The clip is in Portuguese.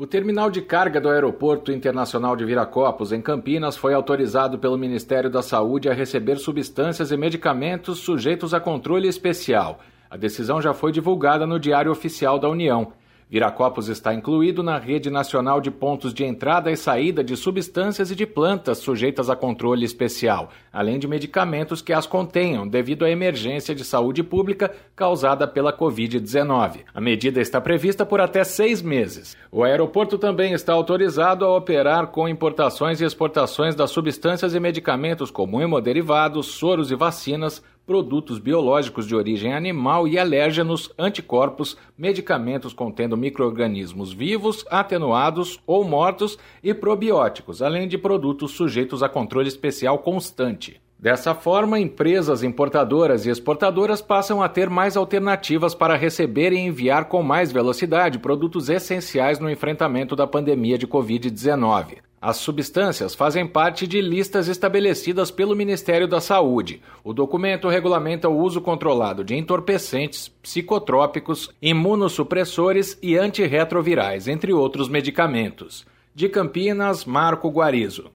O terminal de carga do Aeroporto Internacional de Viracopos, em Campinas, foi autorizado pelo Ministério da Saúde a receber substâncias e medicamentos sujeitos a controle especial. A decisão já foi divulgada no Diário Oficial da União. Viracopos está incluído na Rede Nacional de Pontos de Entrada e Saída de Substâncias e de Plantas sujeitas a controle especial, além de medicamentos que as contenham, devido à emergência de saúde pública causada pela Covid-19. A medida está prevista por até 6 meses. O aeroporto também está autorizado a operar com importações e exportações das substâncias e medicamentos como hemoderivados, soros e vacinas, produtos biológicos de origem animal e alérgenos, anticorpos, medicamentos contendo micro-organismos vivos, atenuados ou mortos e probióticos, além de produtos sujeitos a controle especial constante. Dessa forma, empresas importadoras e exportadoras passam a ter mais alternativas para receber e enviar com mais velocidade produtos essenciais no enfrentamento da pandemia de Covid-19. As substâncias fazem parte de listas estabelecidas pelo Ministério da Saúde. O documento regulamenta o uso controlado de entorpecentes, psicotrópicos, imunossupressores e antirretrovirais, entre outros medicamentos. De Campinas, Marco Guarizo.